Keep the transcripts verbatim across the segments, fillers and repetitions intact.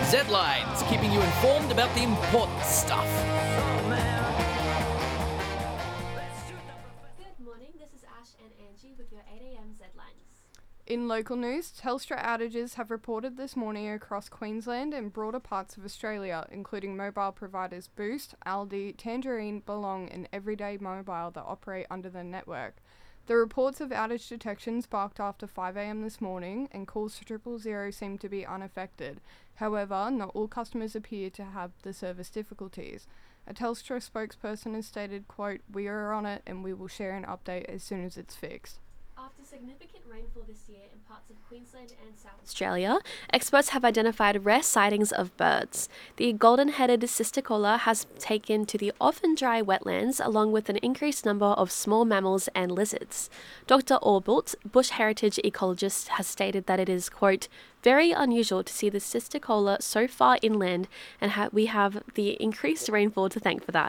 Z-Lines, keeping you informed about the important stuff. Good morning, this is Ash and Angie with your eight a.m. Z-Lines. In local news, Telstra outages have reported this morning across Queensland and broader parts of Australia, including mobile providers Boost, Aldi, Tangerine, Belong and Everyday Mobile that operate under the network. The reports of outage detection sparked after five a.m. this morning, and calls to triple zero seem to be unaffected. However, not all customers appear to have the service difficulties. A Telstra spokesperson has stated, quote, "We are on it and we will share an update as soon as it's fixed." After significant rainfall this year in parts of Queensland and South Australia, experts have identified rare sightings of birds. The golden-headed cisticola has taken to the often dry wetlands along with an increased number of small mammals and lizards. Doctor Orbult, bush heritage ecologist, has stated that it is, quote, "very unusual to see the cisticola so far inland and ha- we have the increased rainfall to thank for that."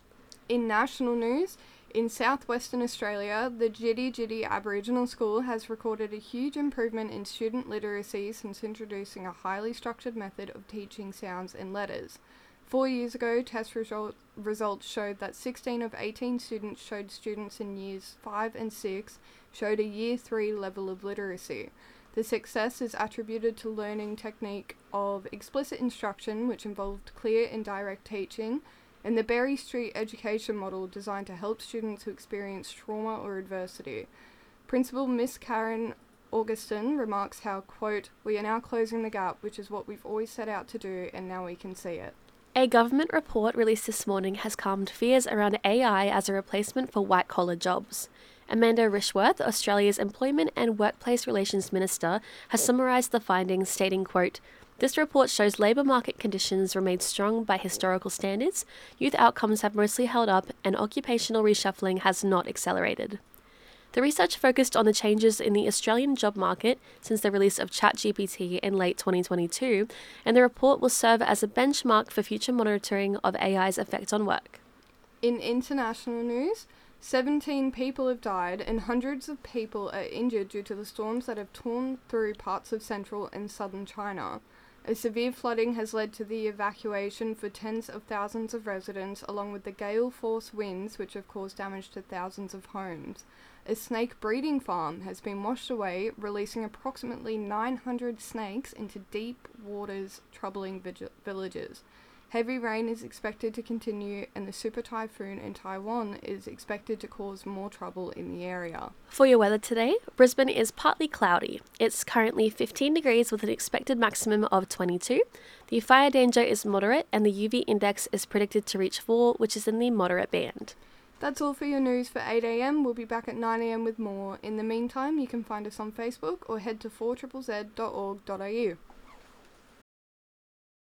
In national news, in southwestern Australia, the Jitty Jitty Aboriginal School has recorded a huge improvement in student literacy since introducing a highly structured method of teaching sounds and letters. Four years ago, test result, results showed that sixteen of eighteen students showed students in years five and six showed a year three level of literacy. The success is attributed to learning technique of explicit instruction, which involved clear and direct teaching, and the Berry Street education model designed to help students who experience trauma or adversity. Principal Miss Karen Augustin remarks how, quote, "we are now closing the gap, which is what we've always set out to do, and now we can see it." A government report released this morning has calmed fears around A I as a replacement for white-collar jobs. Amanda Rishworth, Australia's Employment and Workplace Relations Minister, has summarised the findings, stating, quote, "This report shows labour market conditions remain strong by historical standards, youth outcomes have mostly held up, and occupational reshuffling has not accelerated." The research focused on the changes in the Australian job market since the release of ChatGPT in late twenty twenty-two, and the report will serve as a benchmark for future monitoring of A I's effect on work. In international news, seventeen people have died and hundreds of people are injured due to the storms that have torn through parts of central and southern China. A severe flooding has led to the evacuation for tens of thousands of residents, along with the gale-force winds which have caused damage to thousands of homes. A snake breeding farm has been washed away, releasing approximately nine hundred snakes into deep waters, troubling vig- villages. Heavy rain is expected to continue, and the super typhoon in Taiwan is expected to cause more trouble in the area. For your weather today, Brisbane is partly cloudy. It's currently fifteen degrees with an expected maximum of twenty-two. The fire danger is moderate, and the U V index is predicted to reach four, which is in the moderate band. That's all for your news for eight a.m. We'll be back at nine a.m. with more. In the meantime, you can find us on Facebook or head to four z z z dot org dot a u.